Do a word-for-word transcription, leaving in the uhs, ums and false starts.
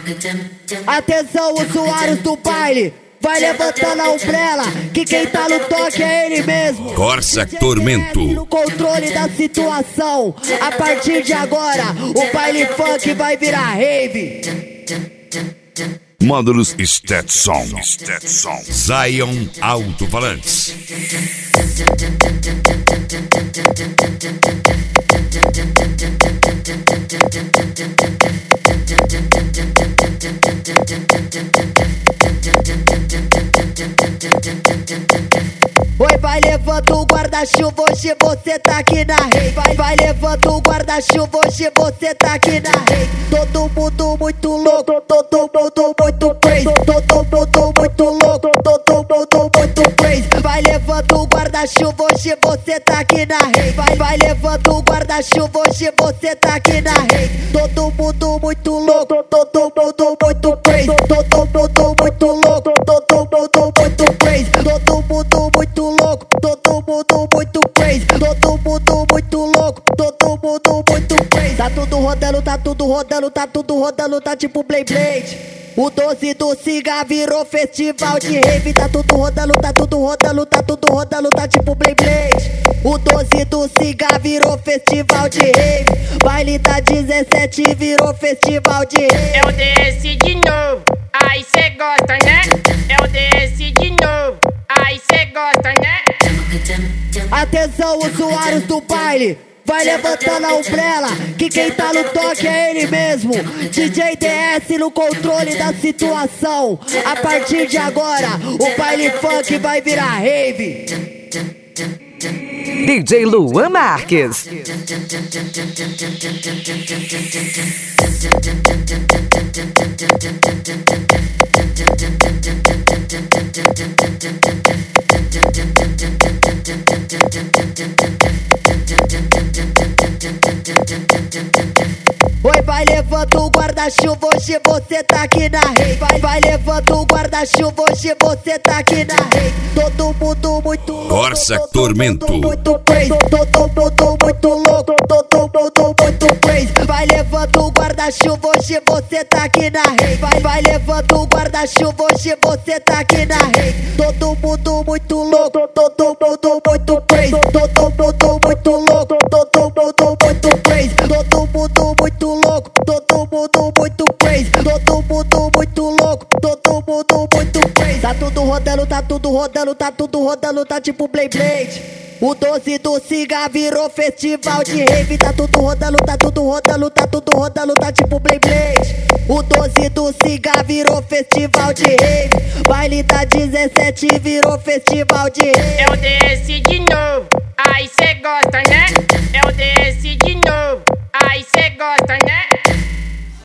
Atenção, usuários do baile, vai levantando a umbrella, que quem tá no toque é ele mesmo. Corsa Tormento. No controle da situação, a partir de agora, o baile funk vai virar rave. Módulos Stetson. Stetson. Zion Alto-Falantes. Oi, vai levando o guarda-chuva, hoje você tá aqui na rei. Vai, vai levando o guarda-chuva, hoje você tá aqui na rei. Todo mundo muito louco, todo mundo muito crazy. Todo mundo muito louco, todo mundo muito crazy. Vai levando o guarda-chuva, hoje você tá aqui na rei. Vai, vai levando o guarda-chuva, hoje você tá aqui na rei. Todo mundo muito louco, todo mundo muito crazy. Todo mundo muito louco, todo mundo muito crazy. Todo mundo muito louco, todo mundo muito crazy. Todo mundo muito louco, todo mundo muito crazy. Tá tudo rodando, tá tudo rodando, tá tudo rodando, tá tipo Blade Blade. O doze do Ciga virou festival de rave. Tá tudo rodando, tá tudo rodando, tá tudo rodando, tá tipo Blade Blade. O doze do Ciga virou festival de rave. Baile da dezessete virou festival de rave. Eu desci de novo, aí cê gosta, né? Eu desci de novo, aí cê gosta, né? Atenção, usuários do baile, vai levantando a umbrella, que quem tá no toque é ele mesmo. D J D S no controle da situação. A partir de agora, o baile funk vai virar rave. D J Luan Marques. Oi, vai levando o guarda-chuva, hoje você tá aqui na rei. Vai, vai levando o guarda-chuva, hoje você tá aqui na rei. Todo mundo muito louco, Corsa Tormento. todo mundo muito crazy. Todo mundo muito louco, todo mundo muito crazy. Vai levando o guarda-chuva, hoje você tá aqui na rei. Vai, vai levando o guarda-chuva, hoje você tá aqui na rei. Todo mundo muito louco, todo mundo muito crazy. Todo mundo muito louco, todo mundo muito crazy. Todo mundo muito louco, todo mundo muito crazy. Todo mundo muito louco, todo mundo muito crazy. Tá tudo rodando, tá tudo rodando, tá tudo rodando, tá tipo Blade Blade. O doze do Ciga virou festival de rave. Tá tudo rodando, tá tudo rodando, tá tudo rodando, tá tipo Blade Blade. O doze do Ciga virou festival de rave. Baile da dezessete virou festival de rave. Eu desci de novo, aí cê gosta, né?